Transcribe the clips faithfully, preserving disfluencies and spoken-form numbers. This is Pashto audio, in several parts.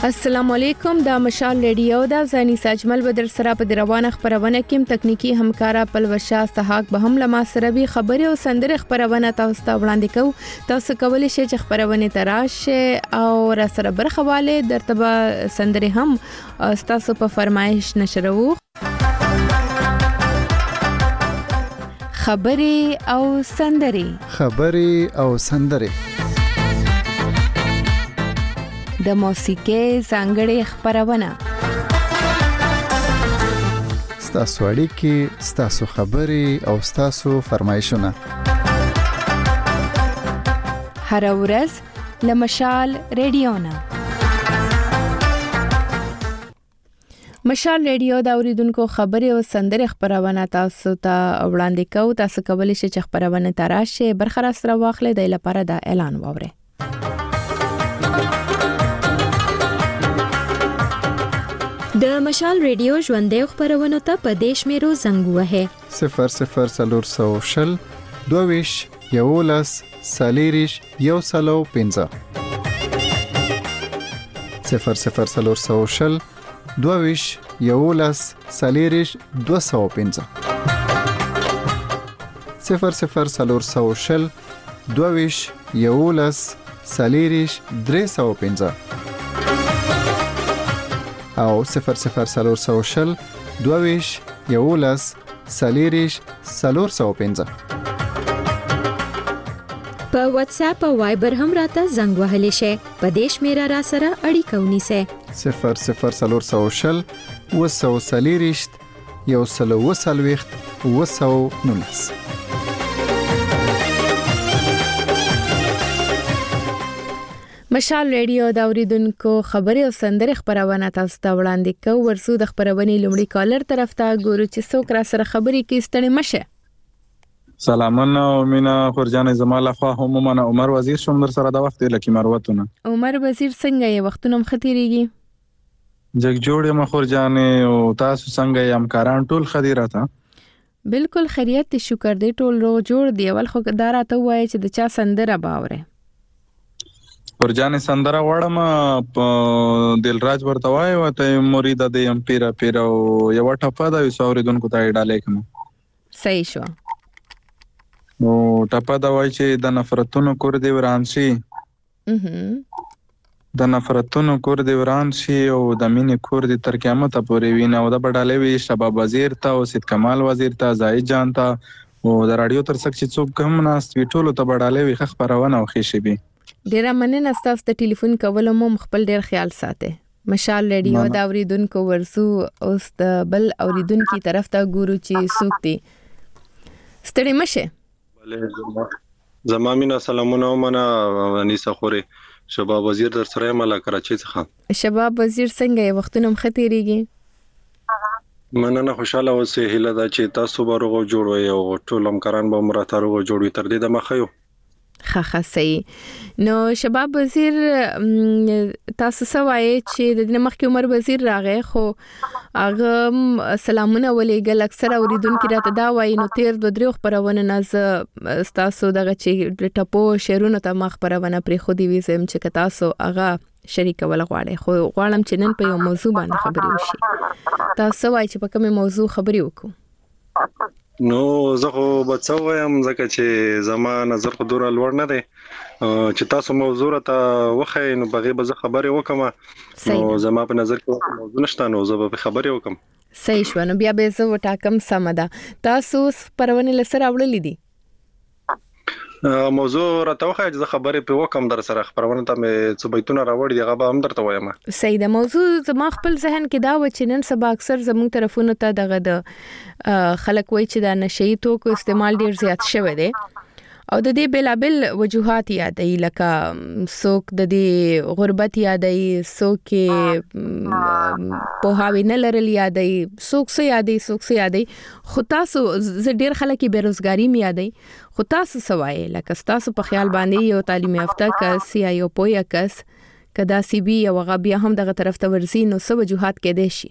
السلام علیکم دا مشال ریډیو دا زنی ساجمل بدر سره په روانه خبرونه کې تکنیکی همکارا پلوشا سحاق به هم لما سره به خبره او سندره خبرونه تاسو ته وړاندې کوو. تاسو کولی شئ چې خبرونه تراشه او را سره برخواله درتبه سندره هم تاسو په فرمایش نشرو. خبري او سندري خبري او سندري د موسیقۍ ځانګړې خبرونه ستاسو اړیکې ستاسو خبري او ستاسو فرمایشونه هر ورځ لمشال ریډیو نه مشال ریډیو دا اوریدونکو خبري او سندره خبرونه تاسو ته وړاندې کوي. تاسو کولی شئ چې خبرونه تراشه برخه سره واخلئ د لپاره دا اعلان ووري. د مشال ریډیو ژوندې خبرونه ته په دیش میرو زنګ وهه صفر صفر سلور سو شل دویش یولس سالیریش یو سلو پنځه صفر صفر سلور سو شل دویش یولس سالیریش دو سو پنځه صفر صفر سلور سو شل دویش یولس سالیریش درې سو پنځه او صفر صفر سلور سو شل دویش یولس سالیریش سلور سو پنځه. په واتس اپ او وایبر هم راته زنګ وهلی شي. په دیش میرا را سره اړیکه ونیسه صفر صفر سلور سو شل وسو سالیریش یو سلو وسلويخت وسو نونس. مشال ریډیو دا اوریدونکو خبري او سندره خبرونه تاسو ته وړاندې کوي. ورسو د خبرونه لومړی کالر طرف ته ګورو چې څوک را سره خبري کې ستړي مشه. سلامونه مینا خورجان زماله خو هم من عمر وزیر شوم در سره د وخت لکه مروتونه. عمر وزیر څنګه یې وختونه مختيريږي؟ جګ جوړې مخورجان او تاسو څنګه یې همکاران ټول خديراته؟ بالکل خیریت شکر دې ټول رو جوړ دی. ول خو داراته وای چې د چا سندره باوره ورجان سندره وړم دلراج ورته وای وته مرید د ام پیرا پیرا یو ټپه دا وسوریدونکو ته ډالې کوم. صحیح شو. نو ټپه دا وای چې د نفرتونو کور دی وران شي. اها د نفرتونو کور دی وران شي او د مینې کور دی تر قیامت پورې وینه او د بډالې وی شباب وزیر ته او سید کمال وزیر ته زاهد جان ته او د رادیو تر څنګ چې څوک کوم ناس وی ټولو ته بډالې وی خبرونه او خېشي بي. ډیره مننه تاسو ته ټلیفون کولو مو خپل ډیر خیال ساته. مشال ریډیو دا اوریدونکو ورسو اوس د بل اوریدونکو طرف ته ګورو چې سوکتي ستړي مشه. بله زمامینه سلامونه ومنه انیسه خوري شباب وزیر در سره مله کراچي څخه. شباب وزیر څنګه یې وختونه مختيريږي؟ مننه خوشاله اوسې هله دا چې تاسو بروغو جوړوي او ټول همکاران به مراتب جوړوي تر دې د مخيو. خا خا صحیح. نو شباب وزیر تاسو سوای چې د مخکې عمر وزیر راغی خو هغه سلامونه ولېګل اکثر اوریدونکو راته دا وایي نو تیر د دریو خبرونه ناز تاسو دغه چې ټپو شعرونو ته مخ خبرونه پرې خو دی وزم چې تاسو هغه شریک ول غواړي خو غواړم چې نن په یو موضوع باندې خبرې وشي. تاسو وایي چې په کومه موضوع خبرې وکړو؟ نو زه خو بچوم ځکه چې زما نظر خو دور لوړ نه دی چې تاسو موضوع ته وخی نو بغي به زه خبرې وکم نو زما په نظر کې موضوع نشته نو زه به خبرې وکم. صحیح شو. نو بیا به زه وټاکم سمده. تاسو پرونه لسره وړلې دي موضوع راته وخی چې زه خبرې په وکم در سره خبرونه ته مې څه بیتونه راوړي دغه به هم درته وایم. صحیح ده. موضوع زما خپل ذهن کې دا و چې نن سبا اکثر زموږ طرفونو ته دغه د خلک وای چې د نشئی توکو استعمال ډیر زیات شوی دی او د دې بلابل وجوهات یادای لکه څوک د دې غربت یادای څوک په هاوی نه لرل یادای څوک څه یادای څوک څه یادای خو تاسو ز ډیر خلک بیروزګاری می یادای خو تاسو سوای لکه تاسو په خیال باندې یو تعلیم یافته کس یا یو پوهه کس کدا سی بي او غبیا هم دغه طرف ته ورزي نو څه وجوهات کې دي شي؟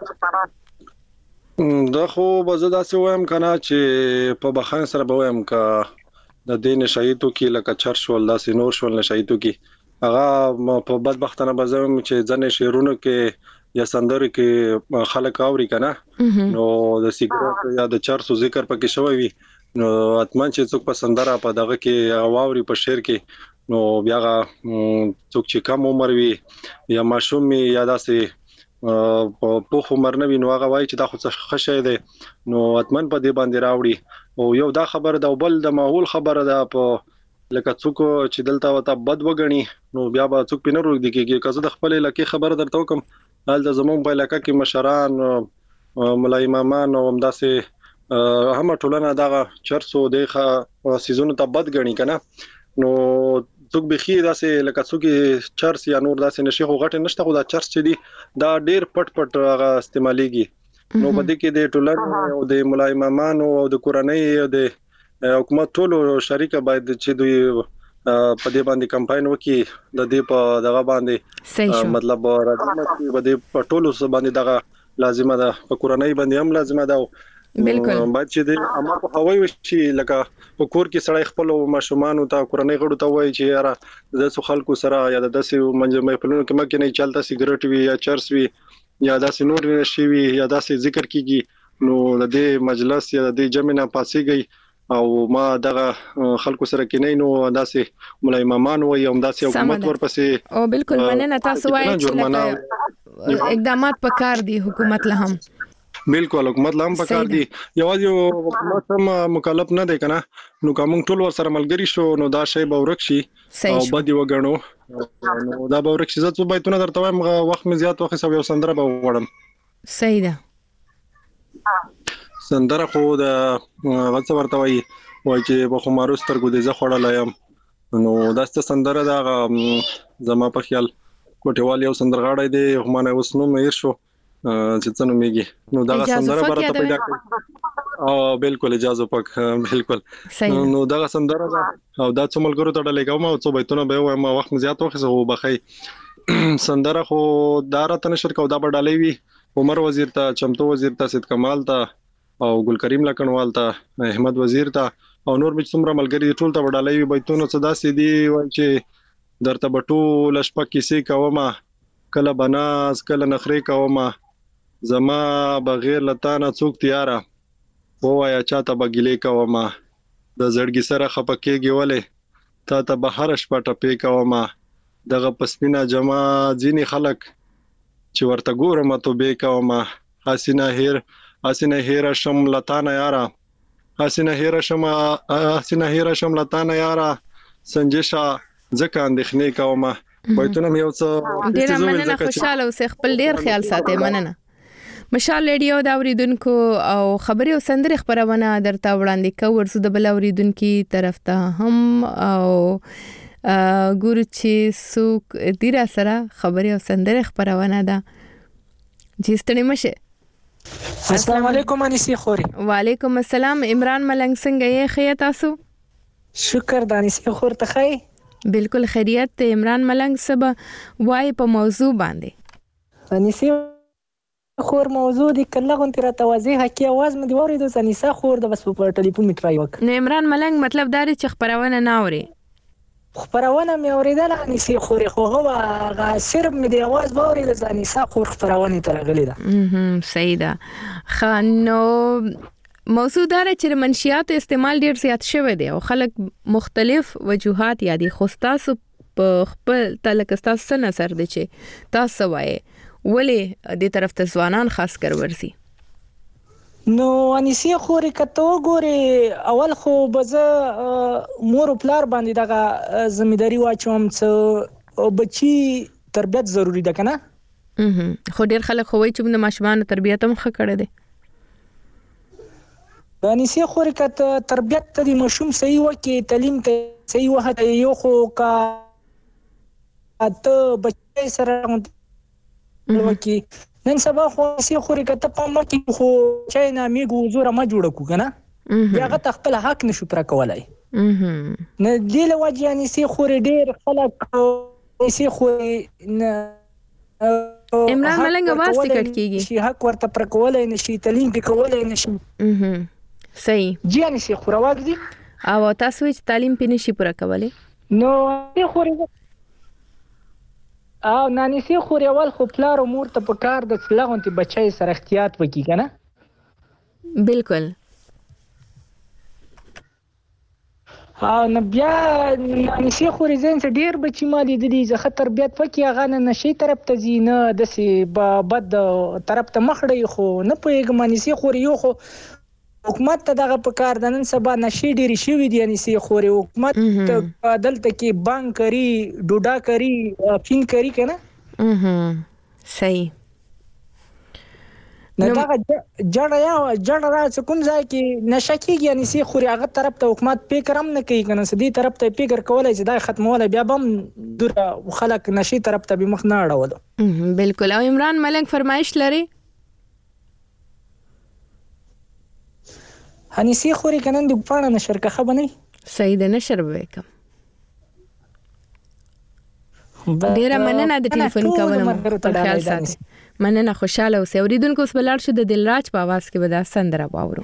دا خو بزدا سه وایم کنه چې په بخښنه سره به وایم ک د دین شهیدو کې لکه چرش ول داسې نور شول نشهیدو کې هغه په بدبختانه بزم چې ځنې شعرونو کې یا سندرو کې خلک اوري کنه نو د سیګریټ یا د چرسو ذکر پکې شوی وي نو اتمن چې څوک په سندره په دغه کې واوري په شعر کې نو بیا څوک چې کم عمر وي یا ماشوم یا داسې په پوخ عمر نه وي نو هغه وایي چې دا خو څه خشه دی نو اتمن په دې باندې راوړي او یو دا خبره دا بل د ماحول خبره ده په لکه څوک چې دلته وته بد وګڼي نو بیا به څوک پینې روغ دي کېږي که زه د خپل علاقې خبره درته وکم هلته زموږ په علاقه کې مشران ملا امامان او همداسې هم ټولنه دغه چرسو د سیزونو ته بد ګڼي کنه نو څوک بخي داسې لکه څوک چرس یا نور داسې نشي خو غټ نشته خو دا چرس چې دی دا ډیر پټ پټ هغه استعماليږي نو په دې کې د ټولنې او د ملا امامان او د کورنۍ او د حکومت ټولو شریکه باید چې دوی په دې باندې کمپاین وکړي د دې په دغه باندې مطلب راځي چې په دې په ټولو باندې دغه لازمه ده په کورنۍ باندې هم لازمه ده بالکل باید چې د امر په هوای وشي لکه په کور کې سړی خپل ماشومان او ته کورنۍ غړو ته وایي چې یاره د څو خلکو سره یا د داسې منځمه په لونو کې مکه نه چلته سیګریټ وي یا چرس وي یا داسې نور نشي وي یا داسې ذکر کیږي نو د دې مجلس یا د دې جمع نه پاسيږي او ما دغه خلکو سره کې نه نو داسې مولای امامان وایي هم داسې حکومت ورپسې او بالکل مننه تاسو وایي چې اقدامات پکار دي حکومت له هم بالکل حکومت لام پکار دي یوازې حکومت هم مکلف نه دی کنه نو کوم ټول ور سره ملګری شو نو دا شی به ورکشي او بدی وګڼو نو دا به ورکشي زه څه بایتونه درته وایم وخت مې زیات وخت سو یو سندره به وړم صحیح ده سندره خو د غڅ ورته وای وای چې په خمارو سترګو دې زه خړلایم نو دا ست سندره دا زما په خیال کوټیوال یو سندرغاړی دی همانه وسنو مې شو چې څنګه میږي نو دا سندره برته پیدا کړ او بالکل اجازه پک بالکل نو دا سندره او دا څو ملګرو ته ډلې کوم او څو بیتونه به وایم وخت زیات وخت زه وبخي سندره خو دا راته نشر کو دا بډالې وی عمر وزیر ته چمتو وزیر ته سید کمال ته او ګل کریم لکنوال ته احمد وزیر ته او نور مې څومره ملګری ټول ته بډالې وی بیتونه صدا سي دي وای چې درته بټو لشپک کیسې کومه کله بناز کله نخري کومه زما بغیر لتانه څوک تیاره ووایا چاته بغیلې کومه د زړګي سره خپکیږي ولې تا ته بهر شپه ټپې کومه دغه پسپینا جما ځینی خلک چې ورته ګورم ته به کومه حسینه هیر حسینه هیر شم لتانه یارا حسینه هیر شم حسینه هیر شم لتانه یارا سنجشا ځکه اندېښنې کومه وایتونه مې اوس ډیر مننه خوشاله اوسې خپل ډیر خیال ساتئ مننه مشال ریډیو دا اوریدونکو او خبري او سندري خبرونه درته وړاندې کوم ورسو د بل اوریدونکو طرف ته هم او ګورو چې څوک ډیر سره خبري او سندري خبرونه ده جستنی مشه السلام علیکم انیسی خوري وعلیکم السلام عمران ملنګ څنګه یې خیر تاسو شکر دانیسی خور ته خی بالکل خیریت عمران ملنګ صاحب وای په موضوع باندې انیسی خور موضوع دی کله غون تر توازیه کی आवाज مې دی وریدو سنیسا خور د بس په ټلیفون می ټرای وک نو عمران ملنګ مطلب دا چې خبرونه نه اوري خبرونه مې اوریدل انیسی خور خو هو غا صرف مې دی आवाज وریدل سنیسا خور خبرونه تر غلی ده هم صحیح ده خنو موضوع دا چې منشيات استعمال ډیر زیات شوی دی او خلک مختلف وجوهات یادي خوستاسو په خپل تلکستاس سره اثر دي چې تاسو وایي ولې دې طرف ته ځوانان خاص کر ورسي نو انیسی خوري کته وګوري اول خو بزه مور پلار باندې دغه ځمېداري واچوم چې بچي تربيت ضروری ده کنه خو ډیر خلک خوي چې د ماشومان تربيت هم ښه کړي دي انیسی خوري کته تربيت ته د مشوم صحیح وکي تعلیم ته صحیح وخت یو خو کا اته بچي سره وکي نن سبا خو سي خوري کته په مکه خو چاینا میګو زوره ما جوړ کو کنه هغه تخپل حق نشو پر کولای نه دی له وجه یعنی سي خوري ډیر خلک سي خوري عمران ملنګ واس ټیکټ کیږي شي حق ورته پر کولای نشي تعلیم په کولای نشي صحیح جی سي خوري واګ دي او تاسو چې تعلیم په نشي پر کولای نو سي خوري او نانسی خوريول خو پلار او مور ته په کار د لغونتي بچي سره احتیاط وکي کنه. بالکل. او نه بیا نانسی خوري زین څه ډیر بچي مالي د دې ځخه تربيت وکي هغه نه نشي طرف ته زینه د سي بد طرف ته مخړی خو نه پويګ نانسی خوري یو خو حکومت ته دغه په کار د نن سبا نشي ډیری شي وي دي نسی خوري حکومت دلته کې بانک کری ډوډا کری فین کری کنه. اها صحیح. نه دا جړه یا جړه را کوم ځای کې نشکیږي یعنی سي خوري هغه طرف ته حکومت فکر هم نه کوي کنه سدي طرف ته فکر کولای چې دا ختمول بیا بم دغه خلک نشي طرف ته به مخ نه اړول. بالکل. او عمران ملنګ فرمایش لري هنيسي خوري کنن د پاڼه نشر کا خبر نه. صحیح ده نشر وکم. ډیره مننه د ټلیفون کولو په خیال ساتي. مننه خوشاله اوسئ. اوریدونکو اوس بلار شو د دلراج په आवाज کې به دا سندره واورو.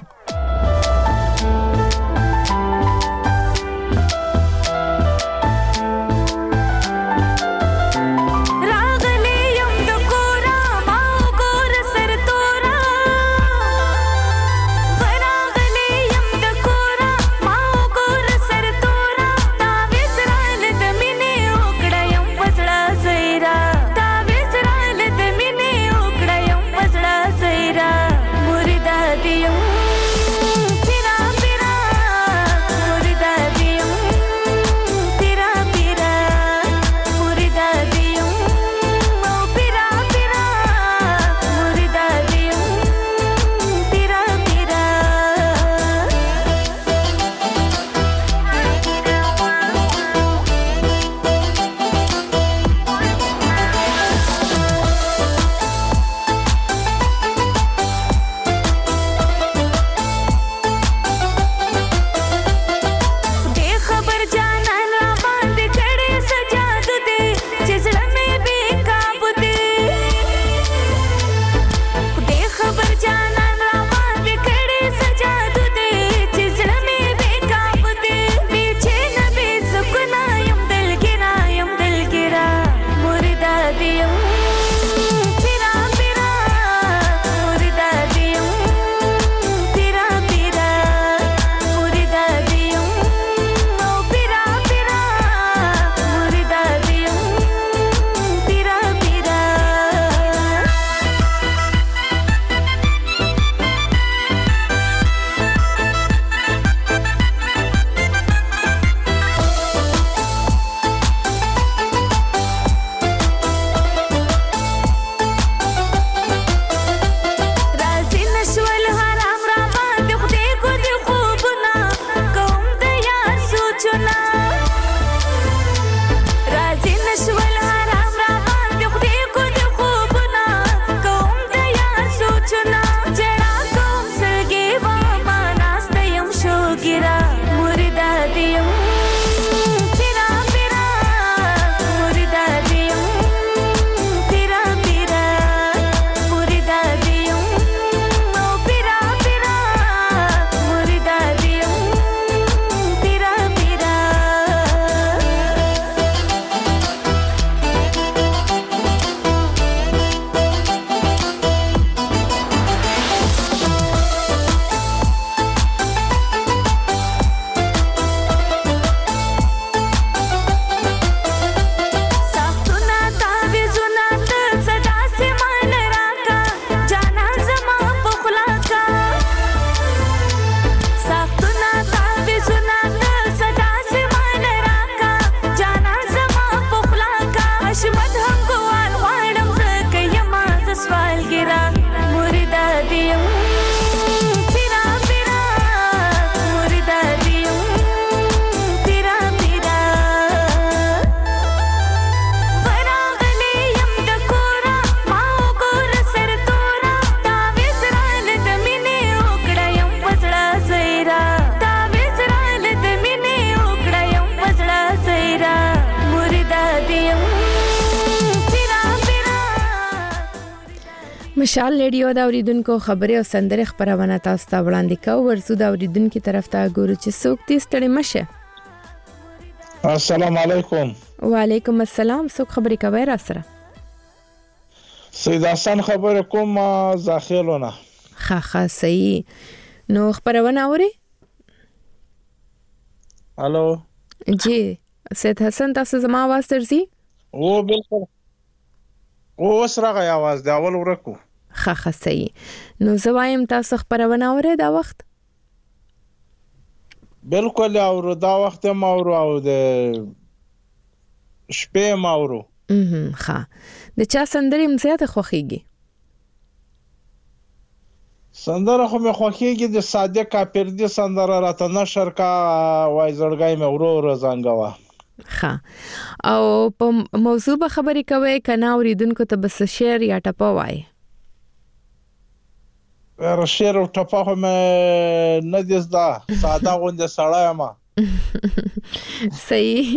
مشال ریډیو دا اوریدونکو خبري او سندره خبرونه تاسو ته وړاندې کوو. ورسو دا اوریدونکو طرف ته ګورو چې څوک دې ستړي مشه. السلام علیکم. وعلیکم السلام. څوک خبرې کوي را سره؟ سید حسن خبرې کوم زاخیلونه. ښه ښه صحیح. نو خبرونه اوري؟ الو جی سید حسن تاسو زما आवाज درځي؟ او بالکل. او اوس راغی आवाज دا اول ورکو. ښه ښه صحیح. نو زه وایم تاسو خبرونه اوري دا وخت؟ بالکل اورو دا وخت ما اورو او د شپې ما اورو. ام ښه. د چا سندرې مزياته خوخيږي؟ سندره خو مې خوخيږي د صادق کاپردي سندره راته نشر کا وای زړګای مې ورو ورو زنګوا. ښه. او په موضوع به خبرې کوي کنه اوریدونکو ته بس شعر یا ټپه وای؟ ور شعر او ټپه هم نه دي زده ساده غونډه سړی ما. صحیح.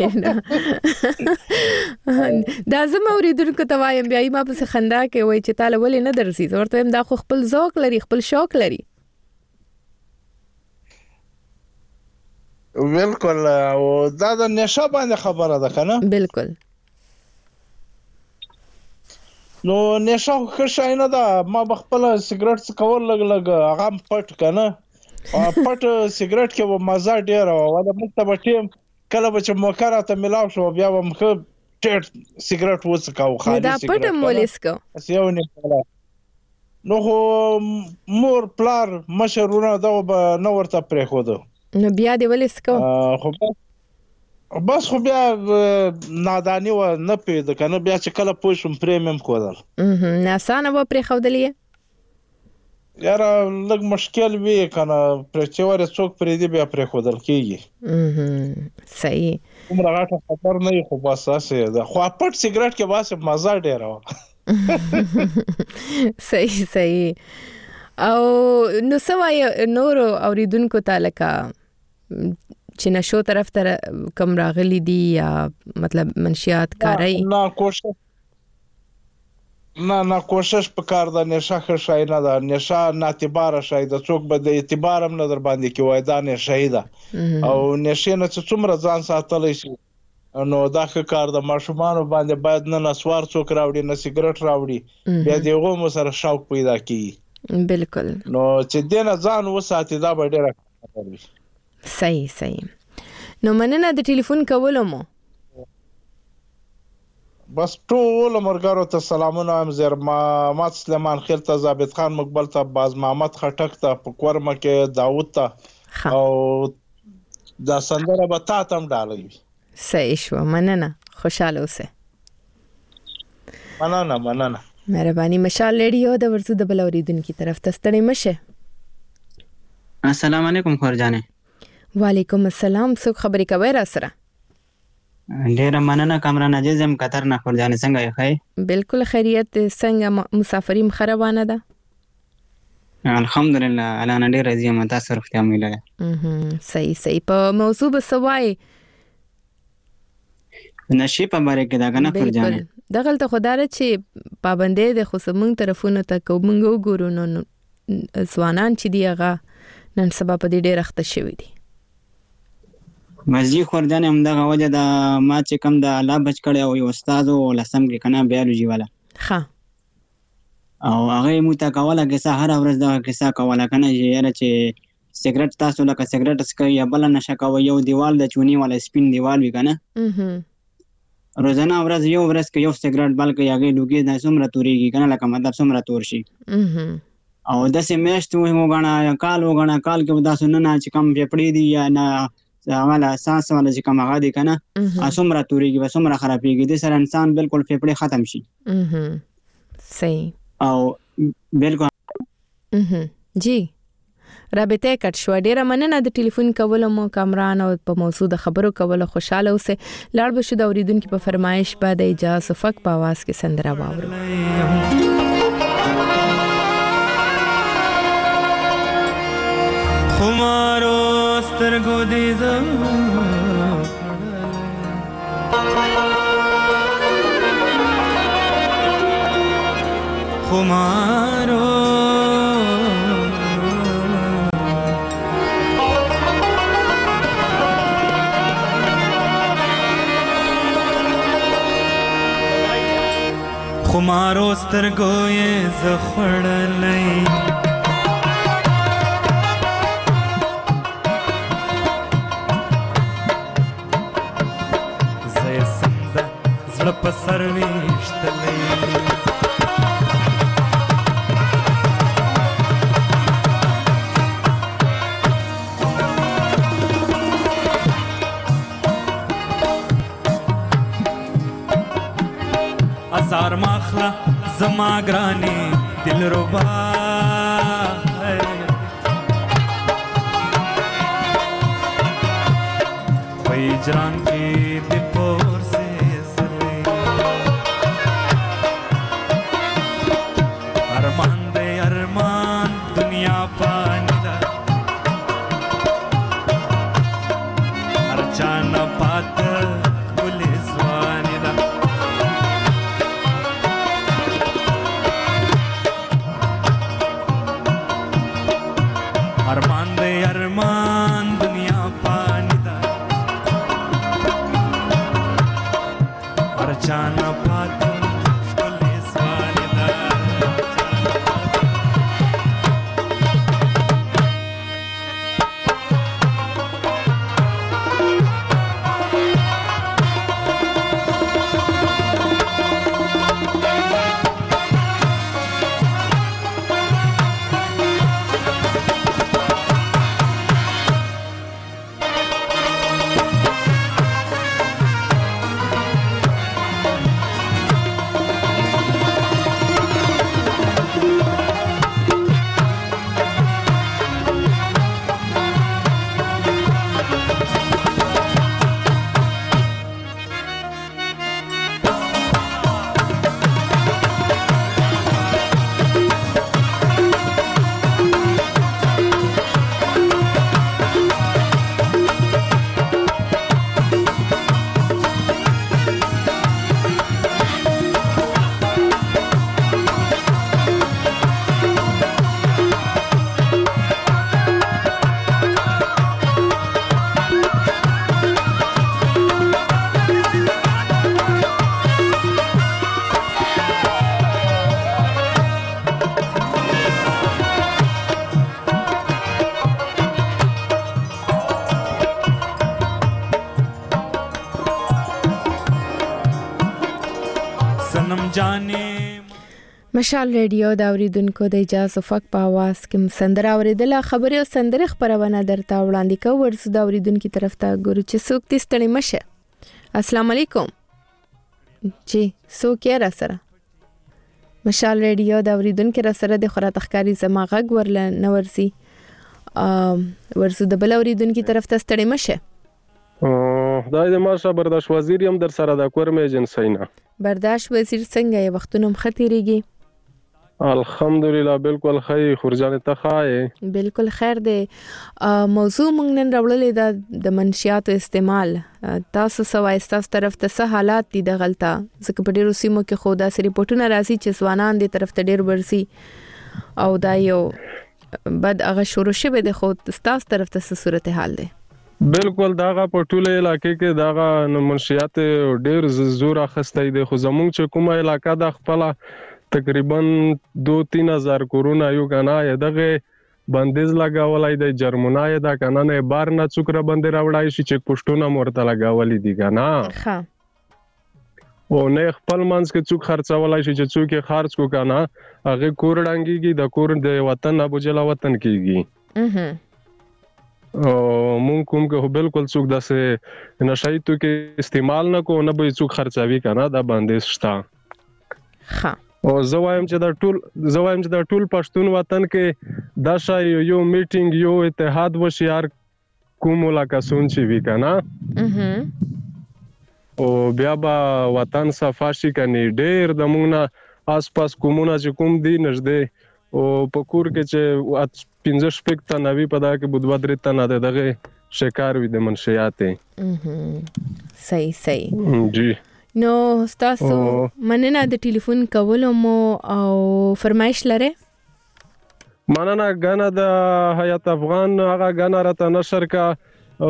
دا زما اوریدونکو ته وایم بیا ما په خندا کې وای چې تعالی ولې نه درسي ورته دا خو خپل ذوق لري خپل شوق لري. بالکل. او دا د نشه باندې خبره ده کنه؟ بالکل. نو نشه خو شای نه ده. ما بخپل سیګریټ څکول لګ لګ هغه پټ کنه پټ سیګریټ کې و مزه ډیر او ولا مکتب ټیم کله به چې موکره ته ملاو شو بیا به مخ ټیټ سیګریټ وڅکاو خالي دا پټ مولسکو اسیو نه نو مور پلار مشرونه دا نو ورته پرې خو دو نو بیا دی ولسکو خو بس خو بیا نادانی و نه پیدا کنه بیا چې کله پوښم پریمیم کودل نه اسانه و پرې خودلې یاره لږ مشکل وی کنه پر چوره څوک پرې دی بیا پرې خودل کیږي. صحیح. عمر غاټه خبر نه خو بس اسه ده خو پټ سیګریټ کې واسه مزه ډیر و. صحیح صحیح. او نو سوای نور اوریدونکو تعالی کا چې نشو طرف ته کم راغلی دی یا مطلب منشیات کاری نه کوشش نه نه کوشش پکار ده نشه خشای نه ده نشه ناتبار شای ده څوک به د اعتبار هم نه در باندې کې وای دا نه شهیده او نشه نه څومره ځان ساتلی شي نو دا ښه کار د ماشومان باندې باید نه نسوار څوک راوړي نه سیګریټ راوړي بیا دیغه مو سره شوق پیدا کیږي. بالکل. نو چې دینه ځان وساتي دا به ډیره کوي. صحیح صحیح. نو مننه د ټلیفون کولو مو. بس ټول مرګرو ته سلامونه هم زیر ما مات سلیمان خیل ته ثابت خان مقبل ته باز محمد خټک ته پکورمه کې داوود ته او دا سندره به تا تم ډالوي. صحیح شو. مننه. خوشاله اوسه. مننه مننه. مهرباني. مشال ریډیو د ورزو د بلوریدونکو طرف ته ستړي مشه. السلام علیکم خورجانه. وعلیکم السلام. څوک خبرې کوي را سره؟ ډیر مننه کامران عزیزم قطر نه خورجانه څنګه یې خای؟ بالکل خیریت. څنګه مسافرین خرابانه ده؟ الحمدلله انا ډیر راضی یم تاسو روغتیا مې لګه. صحیح صحیح. په موضوع به سوای نشي په باره کې دا کنه خورجانه دغه ته خدای چې پابندې د خصمون طرفونو ته کومنګ وګورو نو ځوانان چې دیغه نن سبا په دې ډېر اخته شوی دي. مزي خورجانه هم دغه وجه دا ما چې کم د الله بچ کړي او یو استاد او لسم کې کنه بیولوژي والا ها او هغه مو تا کوله کې سهار ورځ دا کې سا کوله کنه یاره چې سیګریټ تاسو لکه سیګریټ سکي یا بل نشه کوي یو دیوال د چونی والا سپین دیوال وی کنه روزانه ورځ یو ورځ کې یو سیګریټ بلکې هغه لوګي د سمره توريږي کنه لکه مطلب سمره تور شي او د سیمشت مو غنا کال وغنا کال کې تاسو نه چې کم پیپړې دي یا نه عمل اساس ولا چې کوم هغه دي کنه اسمره توريږي وسمره خرابېږي د سر انسان بالکل پیپړې ختم شي. صحیح. او بالکل جی رابطه کټ شو. ډیره مننه د ټلیفون کولو مو کامران او په موضوع د خبرو کولو خوشاله اوسه. لاړ بشو د اوریدونکو په فرمایش بعد اجازه فک په आवाज کې سندره واورو. خمارو سترګو دې زم خمارو سترګو یې زه خوړلی زه یې سمده زړه په سر ویشتلی ازار ماخلا زما گرانی دل ربا پیجران کی دل پور سے سلے ارمان دے ارمان دنیا پانی دا ہر چانا پات گلی زوانی دا ارمان دے ارمان دنیا پانی دا اور جانا پاتو پولیس والی دا مشال ریډیو دا اوریدونکو د اجازه فک په आवाज کې سندره اوریدله خبري او سندره خبرونه درته وړاندې کوم ورس دا اوریدونکو طرف ته ګورو چې څوک دې ستړي مشه السلام علیکم جی څوک یې را سره مشال ریډیو دا اوریدونکو را سره د خورا تخکاری زما غږ ورل نورسي ورسو د بل اوریدونکو طرف ته ستړي مشه دا د ماشه برداشت وزیر هم در سره د کورم ایجنسینا برداشت وزیر څنګه یې وختونو مختيريږي الحمدلله بالکل خیر خورجان ته خای بالکل خیر دی موضوع مونږ نن راوړلې د منشیاتو استعمال تاسو سوای تاسو طرف ته څه حالات دي د غلطه ځکه په ډیرو سیمو کې خو دا سری پټونه راځي چې ځوانان دي طرف ته ډیر ورسي او دا یو بد هغه شروع شوه د خو تاسو طرف ته څه صورتحال دی بالکل داغه په ټوله علاقې کې داغه منشیات ډیر زور اخستې دي خو زمونږ چې کومه علاقہ د خپل تقریبا دو تین هزار کورونه یو کنه دغه بندیز لگاولای د جرمنای دا کنه نه بار نه څوکره بندي راوړای شي چې پښتون مرته لگاولې دي کنه ها او نه خپل منځ کې څوک خرڅولای شي چې څوک خرڅ کو کنه هغه کور ډنګيږي د کور د وطن ابوجلا وطن کېږي اها او مونږ کوم کې بالکل څوک داسې نشای تو کې استعمال نه کو نه به څوک خرڅوي کنه دا باندې شتا ها او زوایم چې دا ټول زوایم چې دا ټول پښتون وطن کې دا شای یو میټینګ یو اتحاد وشيار کوم لکاسون چې وی کنه اها او بیا با وطن صفاشي کني ډېر د مونږ نه آس پاس کومونه چې کوم دی نږدې او پکور کې چې پنځه شپږ تا نوي پدا کې بودوا درې تا نه دغه شکار وي د منشيات اها صحیح صحیح جی نو تاسو مننه د ټلیفون کولو مو او فرمایش لره مننه غانا د حیات افغان هغه غانا راته نشر کا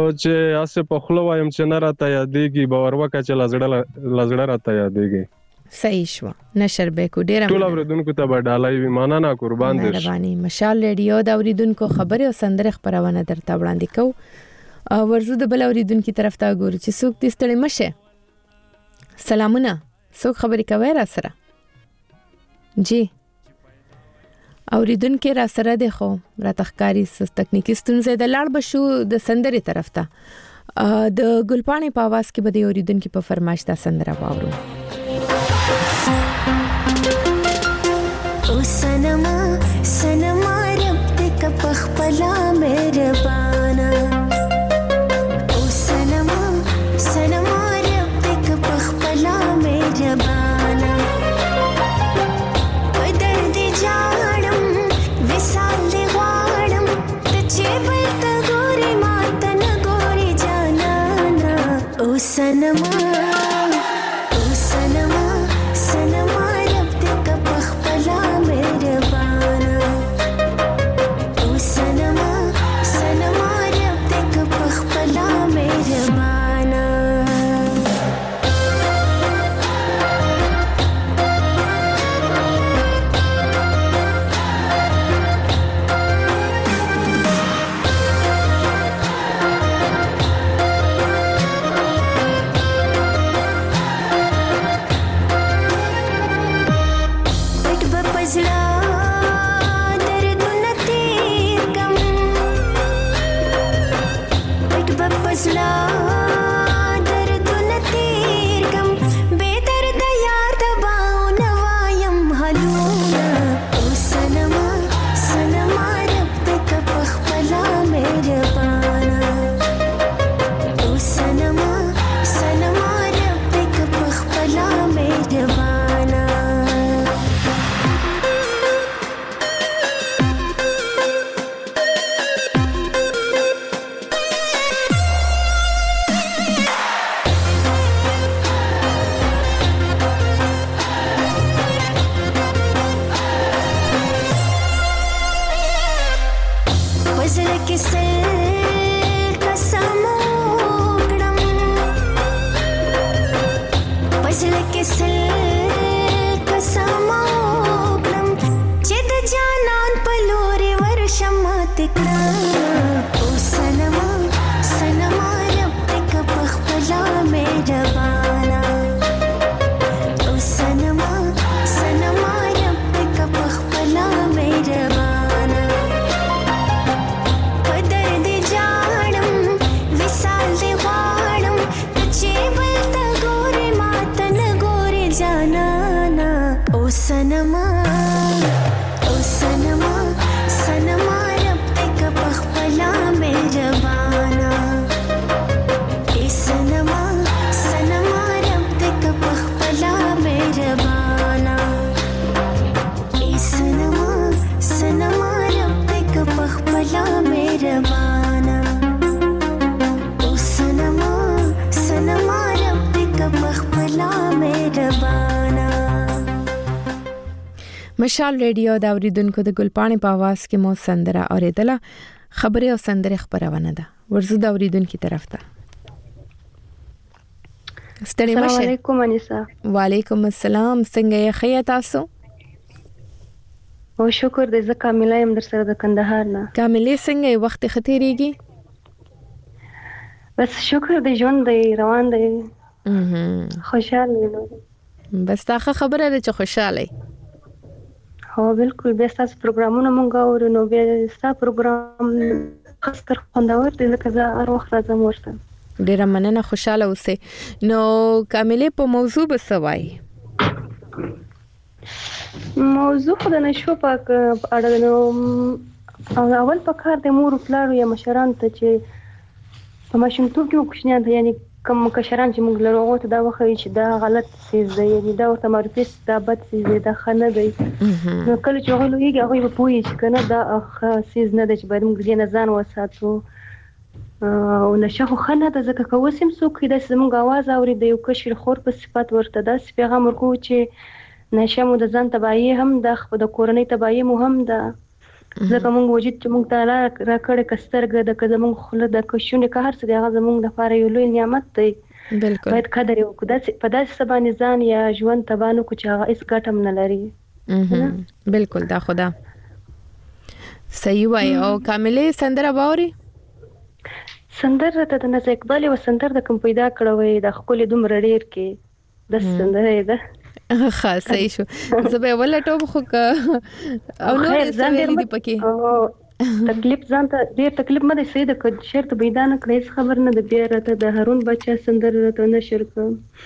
چې اسه په خلو وایم چې نه راته یادېږي باور وکړه چې لزړه لزړه راته یادېږي صحیح شو نشر به کو ډیر ټول اوریدونکو ته بدالای وي مننه قربان دې مهرباني مشال ریډیو د اوریدونکو خبره او سندره خبرونه درته وړاندې کو ورزو د بل اوریدونکو طرف ته ګورو چې څوک دې ستړي مشه سلامونه څوک خبرې کوي را سره جی اوریدونکو را سره ده خو را تخکاری س تکنیکی ستونزې د لاړ بشو د سندره طرف ته د ګلپانی په आवाज کې بده اوریدونکو په فرمایش دا سندره واورو او سنما سنما رب دې کا پخپلا مهربانا او سنما سنما رب دې کا پخپلا مهربانا بدر دې جاړم وسال دې واړم ته چې بلته ګوري ماته نه ګوري جانانا او سنما مشال ریډیو د اوریدونکو د ګلپانی په आवाज کې مو سندره اوریدله خبره او سندره خبرونه ده ورزو د اوریدونکو طرف ته ستړي مشه السلام علیکم انیسا وعلیکم السلام څنګه یې خیا تاسو او شکر دې زه کامله يم در سره د کندهار نه کامله څنګه وخت ختیریږي بس شکر دې ژوند دې روان دې خوشاله یم بس تاخه خبره ده چې خوشاله هو بالکل به تاسو پروګرامونه مونږ اورو نو به تاسو پروګرام خاص کر خوندور دي ځکه زه هر وخت راځم ورته ډیره مننه خوشاله اوسئ نو کامله په موضوع بسوي موضوع خو د نشو پاک اړه نو اول په کار د مور پلارو یا مشران ته چې په ماشومتوب کې کوښښ نه یعنی کوم کشران چې موږ لرو ته دا وخی چې دا غلط څه دی یعنی دا ورته معرفي دا بد څه دی دا خنه دی نو کله چې هغه لویږي هغه په پوهې چې کنه دا څه نه دی چې باید موږ دې نه ځان وساتو او نشه خو خنه د زکه کوسم څوک د زموږ आवाज اوري د یو کشر خور په صفات ورته دا پیغام ورکو چې نشه مو د ځان تباہي هم د خپل د کورنۍ تباہي مو هم ده زکه موږ وجود چې موږ تعالی را کړې کسترګه د کزمون خله د کښونه که هر څه د هغه زموږ د لپاره یو لوی نعمت دی بالکل باید قدر وکړو دا په داسې سبا ځان یا ژوند تبانو کو چې هغه هیڅ ګټم نه لري بالکل دا خدا صحیح وای. او کاملې سندره باوري سندره ته د ناز اقبال و سندره د کوم پیدا کړوي د خپل دومره ډیر کې د سندره ده خاص صحیح شو. زه به ولټوم خو او نو ځان دې پکې تکلیف ځان ته ډیر تکلیف مده سید ک شرط پیدا نه کړې خبر نه د بیا راته د هارون بچا سندره ته نشر ک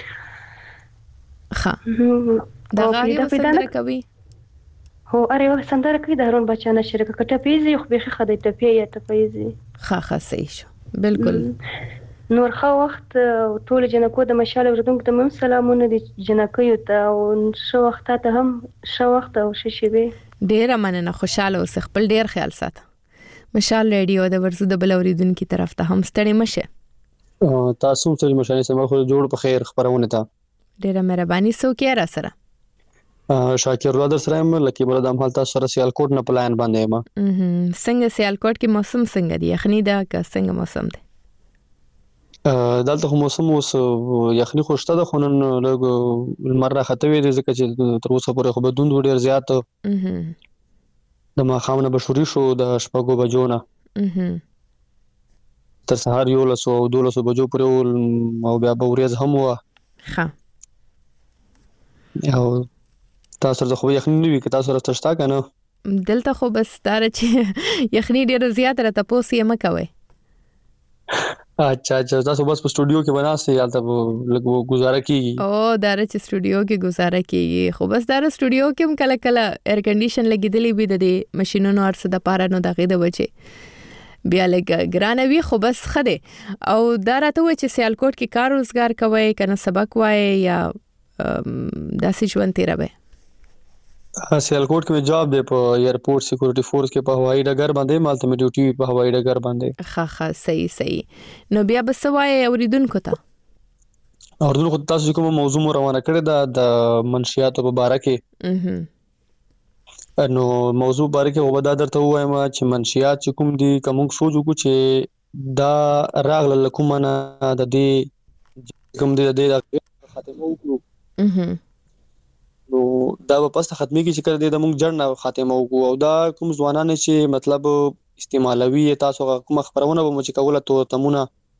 ها دا غاړي سندره کوي هو اره وخت سندره کوي د هارون بچا نشر ک کټه پیزي خو به خدای ته پیه ته پیزي ها ها صحیح شو بالکل. نور خو وخت ټول جنکو د مشال اوردونکو ته هم سلامونه دي جنکیو ته او شو وخت ته هم شو وخت او شي وي ډیر مننه خوشاله اوس خپل ډیر خیال ساته. مشال ریډیو د ورزو د بل اوریدونکو طرف ته هم ستړي مشه تاسو ته مشال سم خو جوړ په خیر خبرونه تا ډیره مهرباني سو کې را سره شاکر رادر سره هم لکه بل د حالت سره سیالکوټ نه پلان باندې ما څنګه سیالکوټ کې موسم څنګه دی یخنی دا که څنګه موسم دی دلته موسم اوس یخنی خوشته ده خو نن لږ لمر راخته وي ځکه چې تر اوسه پورې خو بدون ډیر زیات د ماښام نه بشوري شو د شپږو بجو نه تر سهار یو لسو او دولسو بجو پورې او بیا به ورځ هم وه ښه او تاسو سره خو یخنی نه وي که تاسو سره تشتا کنه دلته خو بس دار چې یخنی ډیره زیات را تاسو یې مکوي اچھا اچھا تاسو بس په سټوډیو کې بناسته یا ته لګو گزاره کیږي او دار چې سټوډیو کې گزاره کیږي خو بس دار سټوډیو کې هم کله کله ایر کنډیشن لګیدلی وي د دې ماشينونو ارڅ د پاره نو دغه د وجه بیا لګ ګرانه وی خو بس خده او دا راته و چې سیالکوټ کې کار روزګار کوي کنه سبق وای یا داسې ژوند تیروي سیالکوټ کې جاب دی په ایرپورټ سکیورټي فورس کې په هوایي ډګر باندې مالته می ډیوټي په هوایي ډګر باندې ښه ښه صحیح صحیح نو بیا بس وای اوریدونکو ته اوریدونکو تاسو کوم موضوع مو روانه کړی دا د منشیاتو په اړه کې نو موضوع باره کې وبدا درته وایم چې منشیات چې کوم دي کوم سوچ وکړو چې دا راغله کومه نه د دې کوم دي د خاتمه وکړو نو دا په پسته ختمي کې چې کړ دې د موږ جړ نه خاتمه وکړو او دا کوم ځوانان چې مطلب استعمالوي تاسو کوم خبرونه به مو چې کوله تو تمونه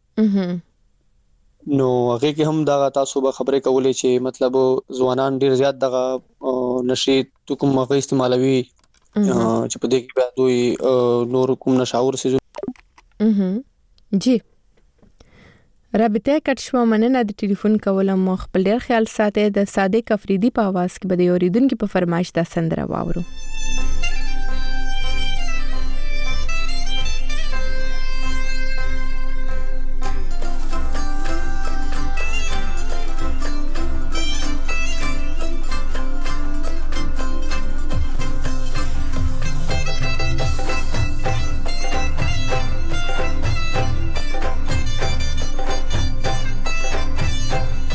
نو هغه کې هم دا تاسو به خبرې کولې چې مطلب ځوانان ډیر زیات دغه نشي تو کوم هغه استعمالوي چې په دې کې بیا دوی نور کوم نشاور سي جی رابطه کټ شو مننه د ټلیفون کولم مخ خپل ډیر خیال ساته د صادق افریدي په आवाज کې بده اوریدونکو په فرمایش دا سندره واورو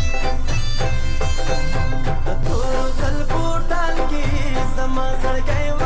زما زړګي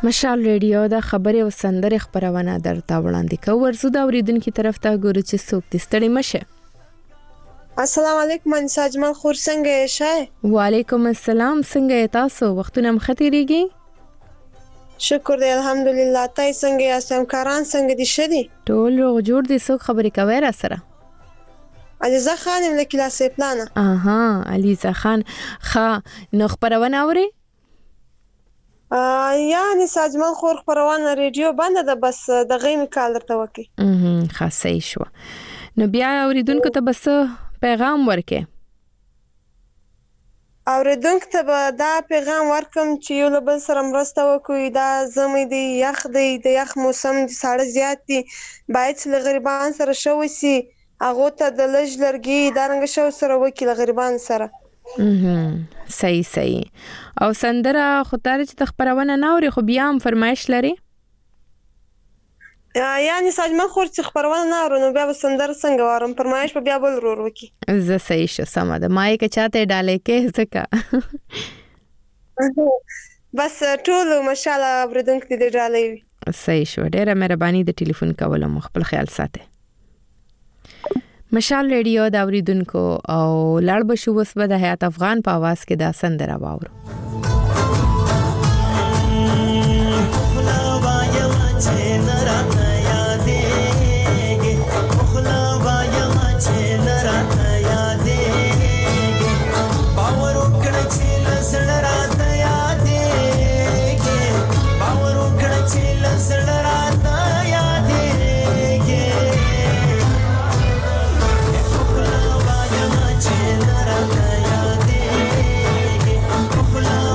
مشال ریډیو د خبرې او سندرې خبرونه درته وړاندې کوي. ورزو د اوریدونکو طرف ته ګورو چې څوک دې ستړي مشه. السلام علیکم انسا اجمل خور څنګه یې شه؟ وعلیکم السلام څنګه یې تاسو؟ وختونه مختیریږي؟ شکر دی الحمدلله. تاسو څنګه یاست؟ همکاران څنګه دي شدي؟ ټول روغ جوړ دي. څوک خبرې کوي را سره؟ علیزه خان له کلاسې پلانه. اها علیزه خان ښه نو خبرونه اوري؟ یعنی ساجمن خور خبرونه ریډیو بند ده بس د غیم کال درته وکي. اها خاصه شو. نو بیا اوریدونکو ته بس پیغام ورکې. اوریدونکو ته به دا پیغام ورکم چې یو له بل سره مرسته وکړي. دا زمې دی یخ دی د یخ موسم دی ساړه زیات دی باید له غریبان سره شو وسی هغه ته د لږ لرګي دا رنګ شو سره وکړي له غریبان سره. اها صحیح صحیح. او سندره خو تر چې خبرونه نه اوري خو بیا هم فرمایش لري؟ یعنی ساجمن خور چې خبرونه نه اورو نو بیا سندره څنګه وارم فرمایش په بیا بل ورور وکي. زه صحیح شو سم ده. مای که چاته ډالې کې زکه بس ټول ماشاءالله اوریدونکو دې ډالې. صحیح شو. ډیره مهرباني د ټلیفون کولو خپل خیال ساته. مشال ریډیو دا اوریدونکو او لړ بشو وس به د حیات افغان په आवाज کې دا سندره واورو. Love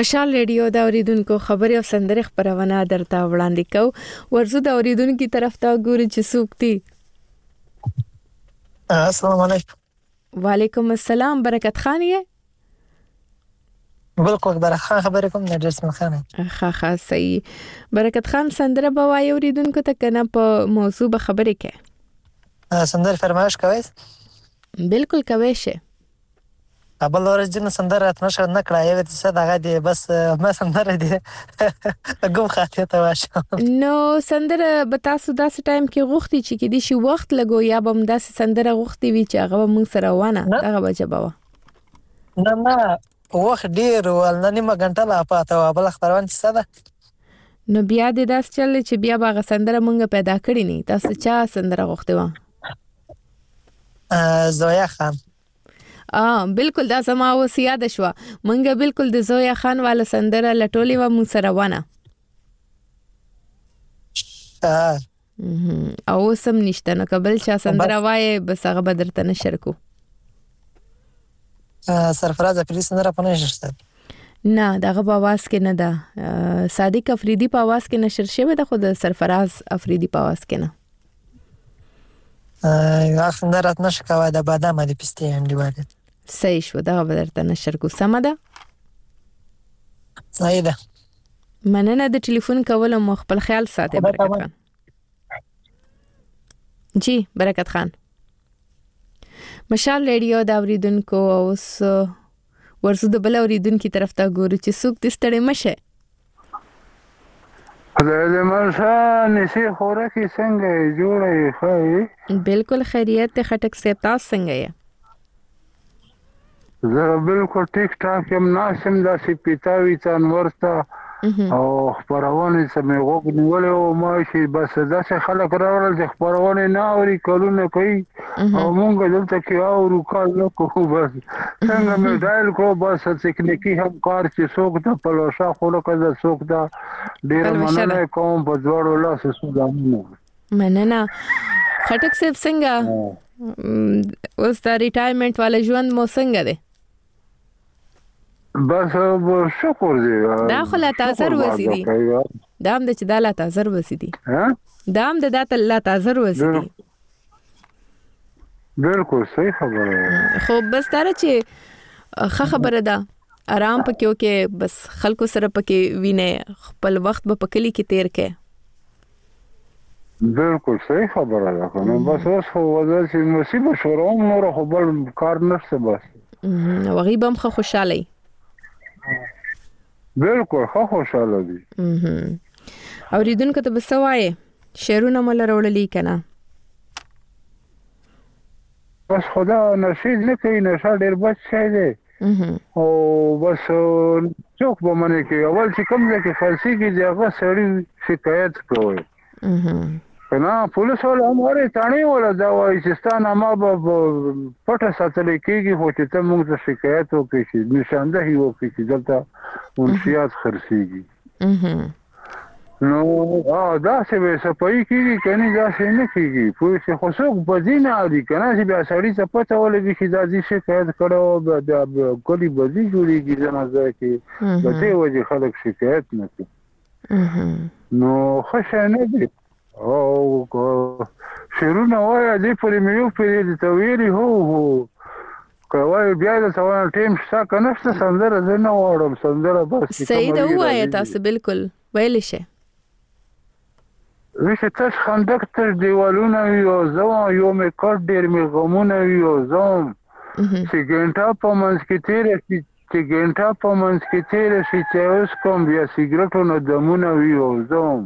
مشال ریډیو دا اوریدونکو خبري او سندره خبرونه درته وړاندې کو ورزو دا اوریدونکو طرف ته ګوري چې څوک دي. السلام علیکم. وعلیکم السلام. برکت خان یې؟ بالکل برکت خان خبرې کوم نه درس مخانه. ښه ښه صحیح. برکت خان سندره به وایي اوریدونکو ته کنه په موضوع به خبرې کوي. سندره فرمایش کوي؟ بالکل کوي شه. ابل ورځ جن سندره اتنه شو نه کړای وې څه دغه دی بس ما سندره دی ګم خاطر ته واشه. نو سندره به تاسو داسې ټایم کې غوښتي چې کې دي شي وخت لګو یا به هم داسې سندره غوښتي وي چې هغه موږ سره ونه هغه به جواب. نه نه وخت ډیر ول نه نیمه غنټه لا پاته بل خبرونه څه ده. نو بیا دې داس چل چې بیا به سندره موږ پیدا کړی نه تاسو چا سندره غوښتي و؟ زویا خان. اه بالکل دا سما اوس یاد شو منګه بالکل د زویا خان والا سندره لټولې و مون سره ونه اه او سم نشته نو قبل چا سندره وای بس هغه بدرته نشر کو سرفراز افریدی سندره پنه نشته نه دغه په आवाज کې نه ده صادق افریدی په आवाज کې نشر شوی د خود سرفراز افریدی په आवाज کې نه اه سندره نشه کوي د بادام د پسته انډي باندې صحیح شو دا بدرته نشر کو سم ده صحیح ده مننه د ټلیفون کول مو خپل خیال ساتي برکت خان جی برکت خان مشال ریډیو دا اوریدونکو اوس ورسو د بل اوریدونکو طرف ته ګورو چې څوک د ستړي مشه د مرشا نسی خوراکي څنګه جوړه خای بالکل خیریت ته خټک سیب تاسو څنګه یې زه بالکل ټیک ټاک یم ناسم داسې پیتاوي څان ورته او خبرونه سمې وګ نیولې او ما شي بس داسې خلک راول چې خبرونه نه اوري کولونه کوي او مونږ دلته کې اورو کال نو کوو بس څنګه مې ډایل کو بس تکنیکی هم کار چې څوک د پلوشا خلک د څوک د ډیر مننه کوم په ځوړو لاس سودانو مننه خټک صاحب څنګه اوس د ریټایرمنټ والا ژوند مو څنګه دی بس شکر دی دا خو لا تازر وسی دی دام د چې دا لا تازر وسی دی ها دام د دا لا تازر وسی دی بالکل صحیح خبره خو بس دا چې ښه خبره ده آرام پکې وکي بس خلکو سره پکې وینه خپل وخت به پکلی کې تیر کې بالکل صحیح خبره ده نو بس اوس خو وځي چې مصیبت شروع نور خو بل کار نشته بس وغیب هم خوشاله بالکل خو خوشاله دي اوریدونکو ته بسوای شعرونه مل وروړلې کنه بس خدا نشید نه کوي نشه ډیر بچ شي دي او بس څوک به منې کې اول چې کوم ځای کې فارسی کې ځای سړی شکایت کوي نه پولیس ولا امره تانی ولا دا وایي چې ستانه ما به پټه ساتل کېږي خو چې ته موږ ته شکایت وکړي چې نشاندهي وکړي چې دلته منشیات خرڅيږي نو اه دا څه به صفای کېږي کني دا څه نه کېږي پولیس خو څوک بدینه دي کنه چې بیا سړی څه پته ولګي چې دا دې شکایت کړو د کولی بدی جوړیږي نه ځکه د دې وجه خلک شکایت نه کوي نو خوشا نه دي او شیرونه وای دې پرې مې یو پرې د تویری هو هو کوي بیا د سوال ټیم شته کنه څه سندره زه نه وړم سندره بس صحیح ده وای تاسو بالکل ویل شي ویشه تاسو خندق تر دیوالونه یو زو یو مې کړ ډیر مې غمونه یو زوم چې ګنټه په منځ کې تیر چې ګنټه په منځ کې تیر شي چې اوس کوم بیا سیګریټونو دمونه یو زوم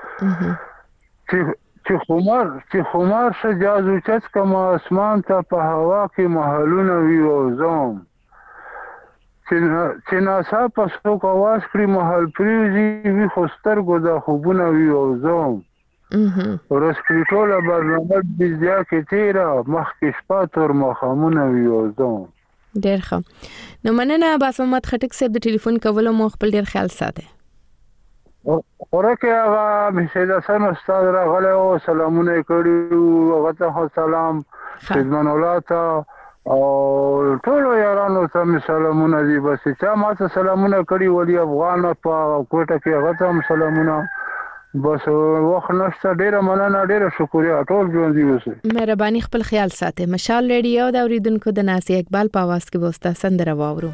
چې خمار چې خمار شجاز اوچت کما اسمان ته په هوا کې محلونه وی او زوم چې ناسا په څوک आवाज کړی محل پریزي وی خوستر ګدا خوبونه وی او زوم ورسپریټوله برنامه بیا کې تیرا مخ کې شپه تر مخامونه وی او زوم ډیر ښه نو مننه باس محمد خټک صاحب د ټلیفون کولو مو خپل ډیر خیال ساته ورکه هغه سید حسن استاد راغله او سلامونه کړیو هغه ته سلام خدمت الله ته او ټول یارانو ته سلامونه دي بس چا ماته سلامونه کړی ولي افغان په کوټه کې هغه ته سلامونه بس وخت نشته ډیره مننه ډیره شکریا ټول ژوند دی اوسه مهرباني خپل خیال ساتئ مشال ریډیو د اوریدونکو د ناصر اقبال په आवाज کې وستا سندره واورو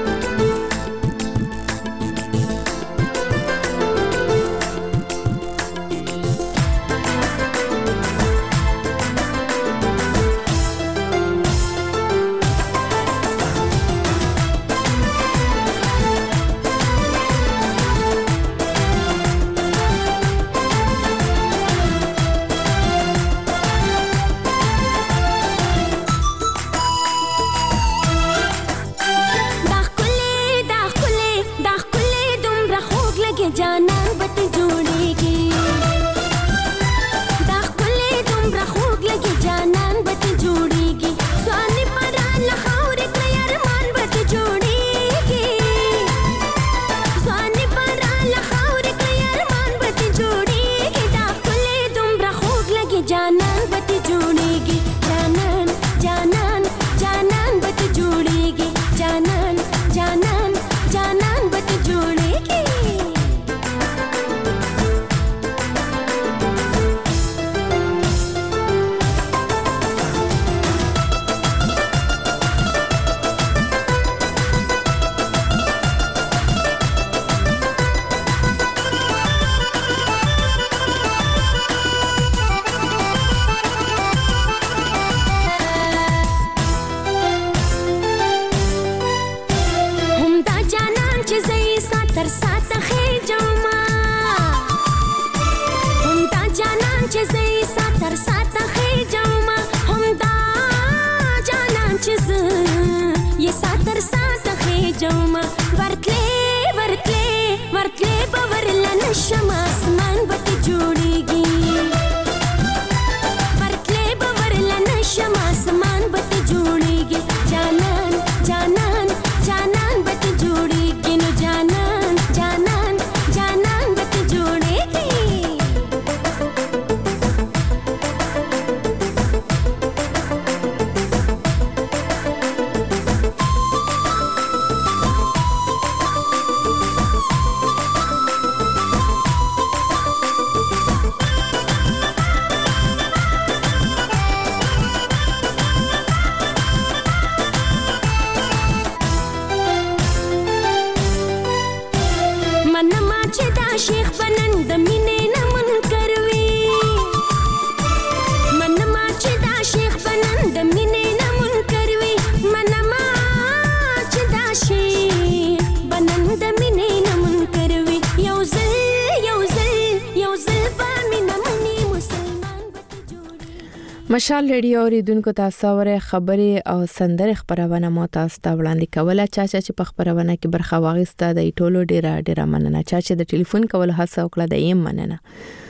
مشال ریډیو اوریدونکو تاسو ورې خبرې او سندره خبرونه مو تاسو ته وړاندې کوله چا چې په خبرونه کې برخه واغسته د ټولو ډیره ډیره مننه چا چې د ټلیفون کول هڅه وکړه د یې مننه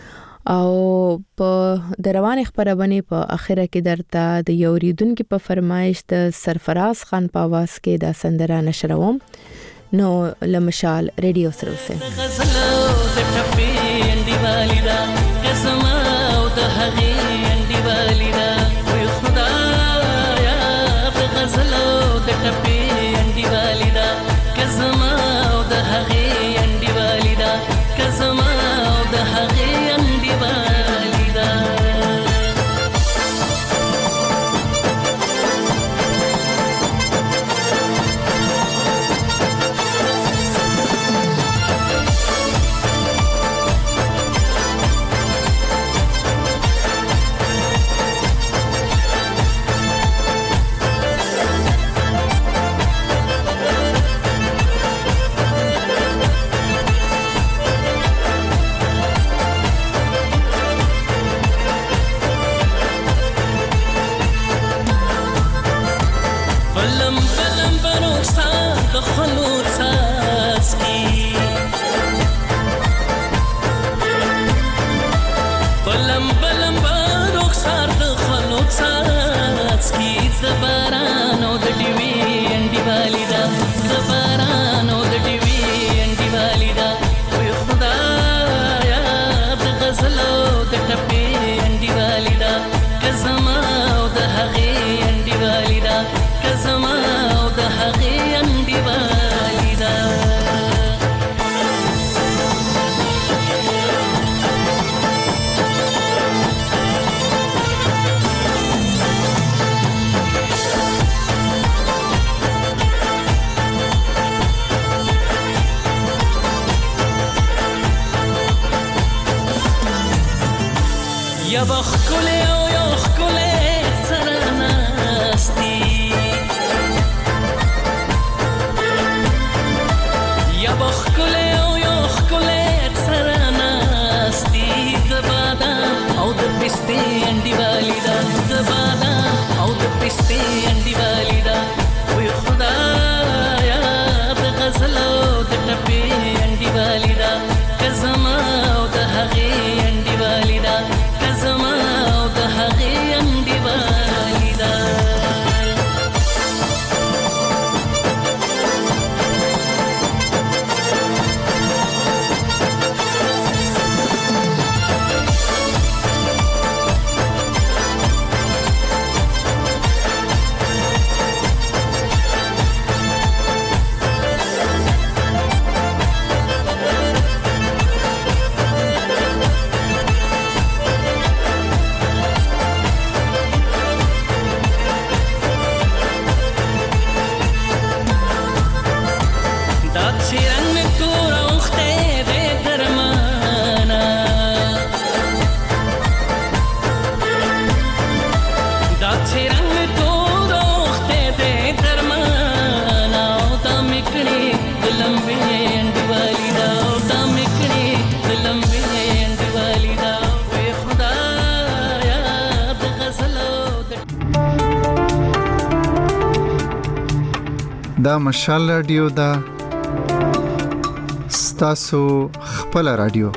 او په دروان خبرونه په اخره کې درته د یو اوریدونکو په فرمایش د سرفراز خان په आवाज کې د سندره نشروم نو لمشال ریډیو سره اوسه غزلو د ټپې انډي والیدا قسم او د هغې انډي والیدا وي خدایا په غزلو د ټپې انډي والیدا قسم او د هغې انډي والیدا قسم او د هغې انډي والیدا یا بخکله او یا خکله سرناستی یا بخکله او یا خکله سرناستی د بادام او د پسته انډي والی دا د بادام او د پسته انډي والی دا وي خدایا د غزل او د ټپې انډي والی دا کزما او د هغې انډي والی دا کزما او د هغې انډي والی دا دا مشال رادیو دا ستاسو خپل رادیو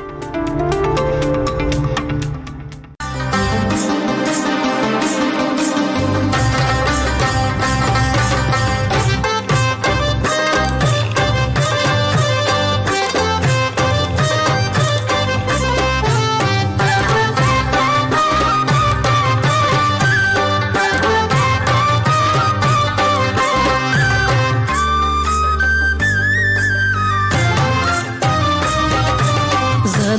زه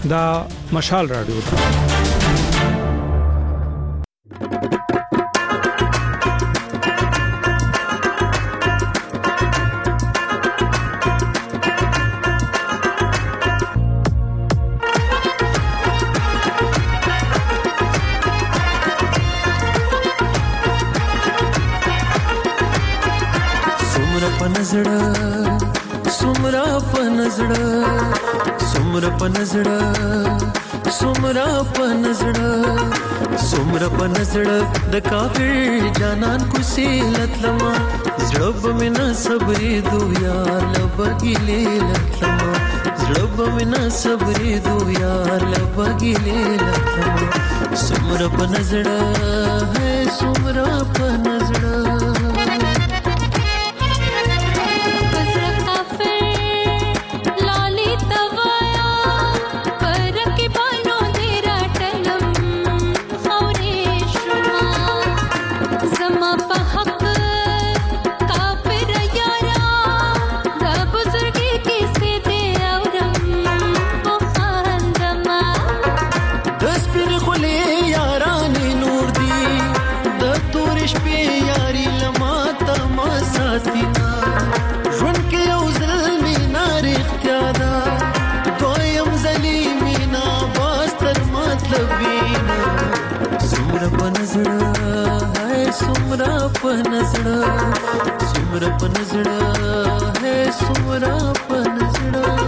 دا مشال رادیو ده. پنزړه سمرا پنزړه سمرا پنزړه سمرا پنزړه سمرا پنزړه د کافر جانان کو سیلت لما زړه بمنا صبرې دو یار لبګلې لکما زړه بمنا صبرې دو یار لبګلې لکما سمرا پنزړه ہے سمرا پنزړه سمرا پنزړه سمرا پنزړه ہے سمرا پنزړه